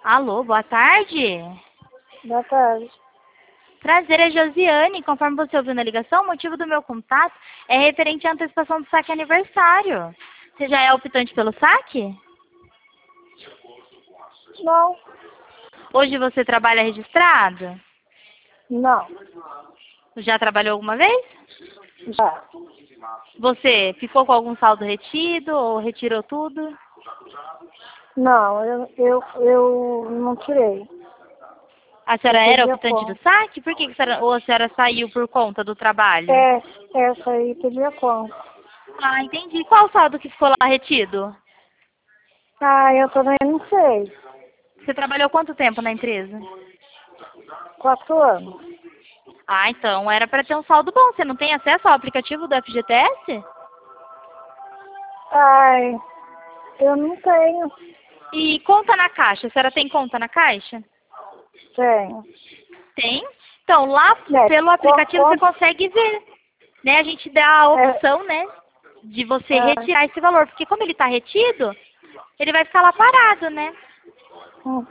Alô, boa tarde. Boa tarde. Prazer, é Josiane. Conforme você ouviu na ligação, o motivo do meu contato é referente à antecipação do saque aniversário. Você já é optante pelo saque? Não. Hoje você trabalha registrado? Não. Já trabalhou alguma vez? Já. Você ficou com algum saldo retido ou retirou tudo? Não, eu não tirei. A senhora Eu era perdi a optante do conta. saque? Por que ou a senhora saiu por conta do trabalho? Essa aí perdi a conta. Ah, entendi. Qual o saldo que ficou lá retido? Ah, eu também não sei. Você trabalhou quanto tempo na empresa? 4 anos. Ah, então era para ter um saldo bom. Você não tem acesso ao aplicativo do FGTS? Ai, eu não tenho. E conta na Caixa. A senhora tem conta na Caixa? Tenho. Tem? Então, lá pelo aplicativo você consegue ver. Né? A gente dá a opção, né, de você retirar esse valor. Porque como ele está retido, ele vai ficar lá parado, né?